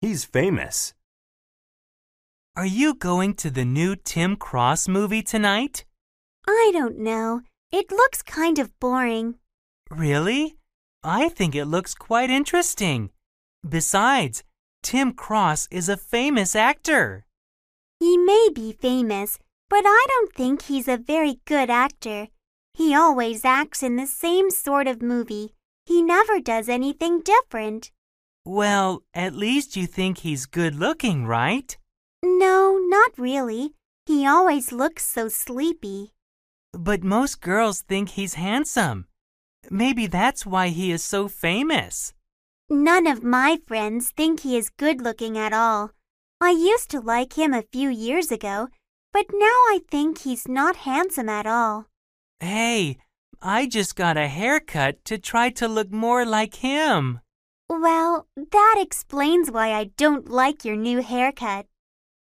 He's famous. Are you going to the new Tim Cross movie tonight? I don't know. It looks kind of boring. Really? I think it looks quite interesting. Besides, Tim Cross is a famous actor. He may be famous, but I don't think he's a very good actor. He always acts in the same sort of movie. He never does anything different. Well, at least you think he's good-looking, right? No, not really. He always looks so sleepy. But most girls think he's handsome. Maybe that's why he is so famous. None of my friends think he is good-looking at all. I used to like him a few years ago, but now I think he's not handsome at all. Hey, I just got a haircut to try to look more like him. Well, that explains why I don't like your new haircut.